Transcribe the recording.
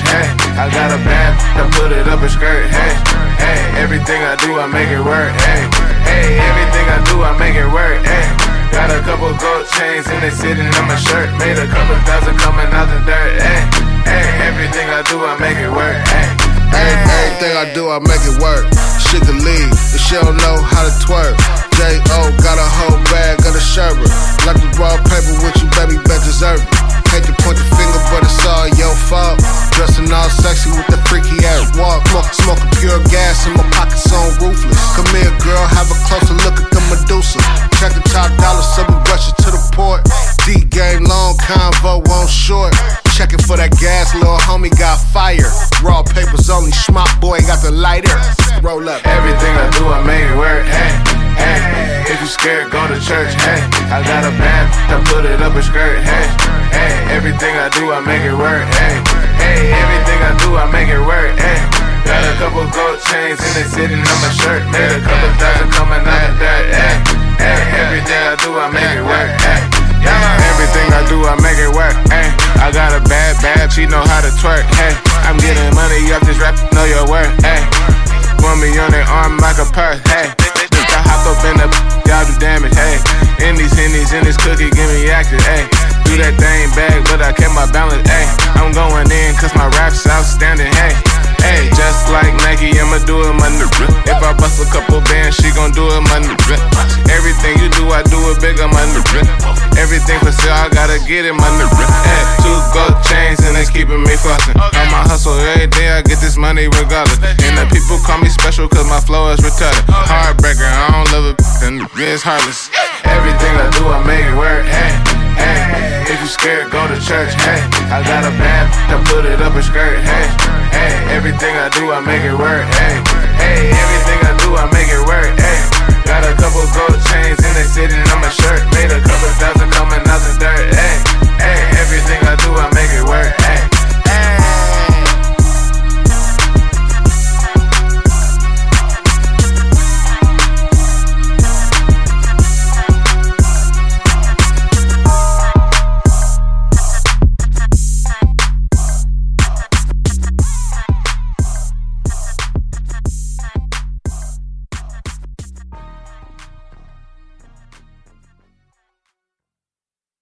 hey. I got a band, I put it up a skirt, hey. Hey, everything I do, I make it work, hey. Hey, everything I do, I make it work, hey. Got a couple gold chains and they sitting on my shirt. Made a couple thousand coming out the dirt, hey. Hey, everything I do, I make it work, hey. Everything I do, I make it work. She can leave, but she don't know how to twerk. J.O. got a whole bag of the sherbet. Like the raw paper with you, baby, bet deserve it. Hate to point the finger, but it's all your fault. Dressing all sexy with the freaky ass walk. Smoking pure gas and my pockets on ruthless. Come here, girl, have a closer look at the Medusa. Check the top dollar, so we rush it to the port. D-game long, convo on short. Checking for that gas, little homie got fire. Raw papers only, schmuck boy got the lighter. Roll up. Everything I do, I make it work, hey. Hey, if you scared, go to church, hey. I got a band, I put it up a skirt, hey. Hey, everything I do, I make it work, hey. Hey, everything I do, I make it work, hey. Got a couple gold chains and they sitting on my shirt. Made a couple thousand coming out the dirt, hey. Hey, everything I do, I make it work, hey. Everything I do, I make it work, hey. I got a bad, she know how to twerk, hey. I'm getting money off this rap, know your worth, hey. Want me on their arm like a purse, hey. I hop up in the y'all do damage, hey. In these hennies, in this cookie, give me action, hey. Do that thing back, but I kept my balance, hey. I'm going in cause my rap's outstanding, hey. Hey, just like Nike, I'ma do it, my nigga. If I bust a couple bands, she gon' do it, my nigga. Everything you do, I do it bigger, my nigga. Everything for sale, I gotta get it, my nigga. Hey, 2 gold chains and it's keeping me fucking. On my hustle every day, I get this money regardless. And the people call me special cause my flow is retarded. Heartbreaker, I don't love it, and it's heartless. Everything I do, I make it work, hey. Hey, if you scared, go to church, hey. I got a band, I put it up a skirt, hey. Hey, everything I do, I make it work, hey. Hey, everything I do, I make it work, hey. Got a couple gold chains and they sitting on my shirt. Made a couple thousand coming out the dirt, hey. Hey, everything